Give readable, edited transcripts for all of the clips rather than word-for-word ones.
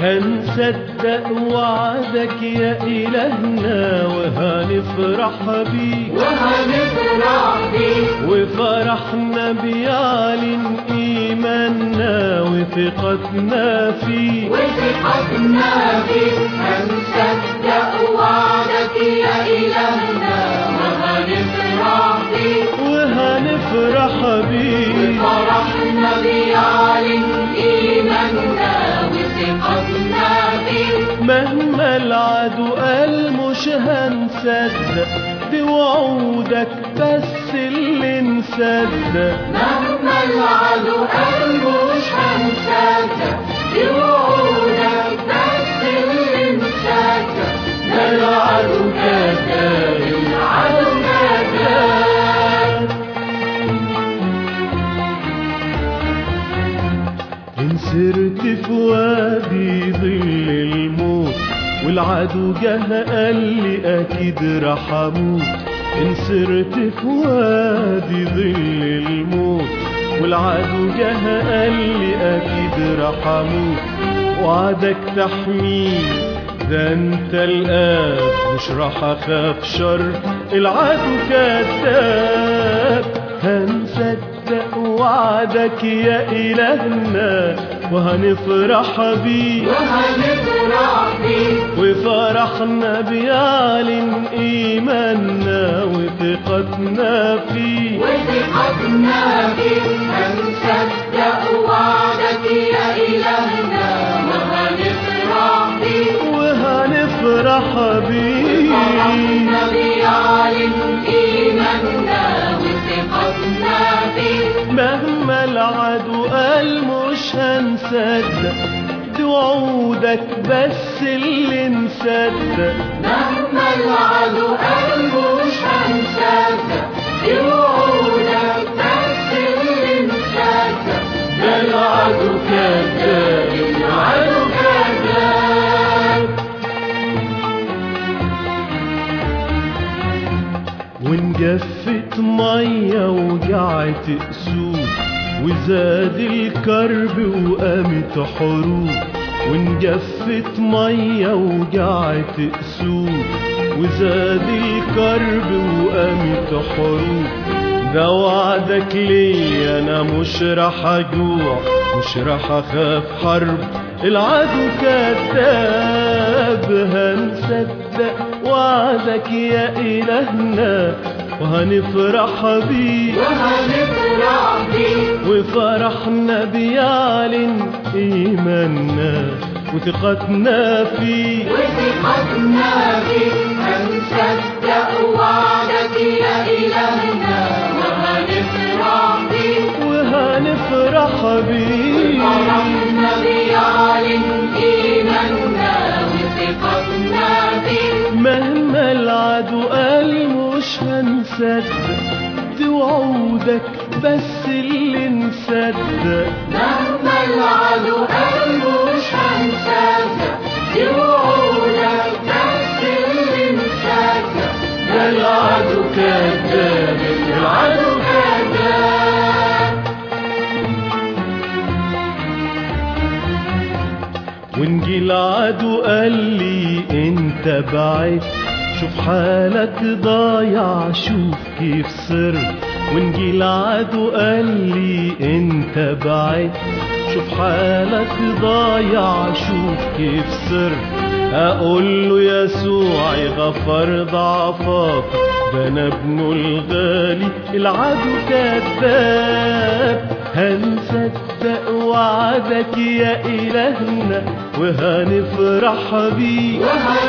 هنصدق وعدك يا إلهنا وهنفرح بيه وفرحنا بيعلن إيماننا وثقتنا فيه هنصدق وعدك يا إلهنا وهنفرح بيه وفرحنا بيعلن إيماننا وثقتنا فيه مهما العدو قال مش هنصدق بوعودك بس اللي نصدق مهما العدو قال مش هنصدق بوعودك بس اللي نصدق ده العدو كذاب العدو كذاب إن سرت في وادي ظل الموت والعدو جه قال لي أكيد رح أموت إن سرت في وادي ظل الموت والعدو جه قال لي أكيد رح أموت وعدك تحميني ده أنت الآب مش رح أخاف شر العدو كذاب هنصدق وعدك يا إلهنا وهنفرح بيه وفرحنا بيعلن إيماننا وثقتنا فيه هنصدق وعدك يا إلهنا وهنفرح بيه وفرحنا بيعلن إيماننا وثقتنا فيه مهما العدو قال مش هنصدق دي وعودك بس اللي نصدق مهما العدو قال مش هنصدق دي وعودك بس اللي نصدق ده العدو كذاب العدو كذاب ونجفت مية وجعت أسود وزاد الكرب وقامت حروب ونجفت مية وجعت أسود وزاد الكرب وقامت حروب ده وعدك ليا أنا مش رح أجوع مش رح أخاف حرب العدو كذاب هنصدق وعدك يا إلهنا وهنفرح بيه وفرحنا بيعلن إيماننا وثقتنا فيه هنصدق وعدك يا إلهنا وهنفرح بيه وفرحنا بيعلن إيماننا وثقتنا فيه مهما العدو قال مش هنصدق دي وعودك بس اللي نصدق مهما العدو قال مش هنصدق دي وعودك بس اللي نصدق ده العدو كذاب العدو كذاب ونجي العدو قال لي انت بعيد شوف حالك ضايع شوف كيف صرت ونجي العدو قال لي انت بعيد شوف حالك ضايع شوف كيف صرت اقول له يسوع غفر ضعفك ده انا ابنه الغالي العدو كذاب هنصدق وعدك يا إلهنا وهنفرح بيه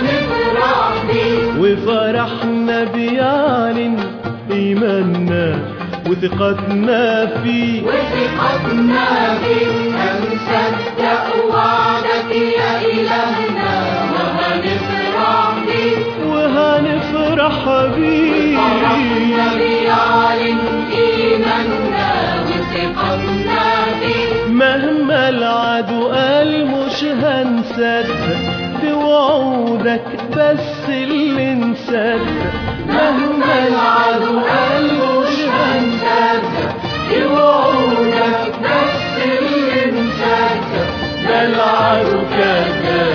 وفرحنا بيعلن إيماننا وثقتنا فيه هنصدق وعدك يا إلهنا وهنفرح بيه وفرحنا بيعلن إيماننا وثقتنا فيه مهما العدو قال مش هنصدق بوعودك بس اللي نصدق مهما العدو قال مش هنصدق بوعودك بس اللي نصدق ده العدو كذاب